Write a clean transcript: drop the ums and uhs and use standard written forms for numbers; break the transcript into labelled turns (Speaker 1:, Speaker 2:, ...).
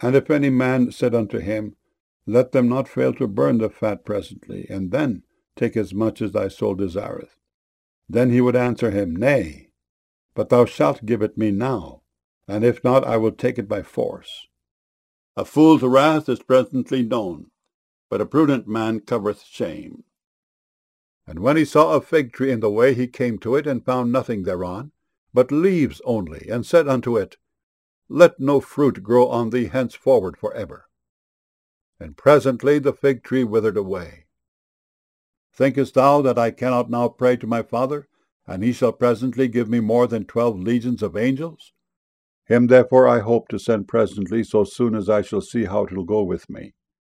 Speaker 1: And if any man said unto him, Let them not fail to burn the fat presently, and then take as much as thy soul desireth, then he would answer him, Nay, but thou shalt give it me now, and if not, I will take it by force. A fool's wrath is presently known, but a prudent man covereth shame. And when he saw a fig tree in the way, he came to it, and found nothing thereon, but leaves only, and said unto it, Let no fruit grow on thee henceforward for ever. And presently the fig tree withered away. Thinkest thou that I cannot now pray to my Father, and he shall presently give me more than 12 legions of angels? Him therefore I hope to send presently, so soon as I shall see how it will go with me.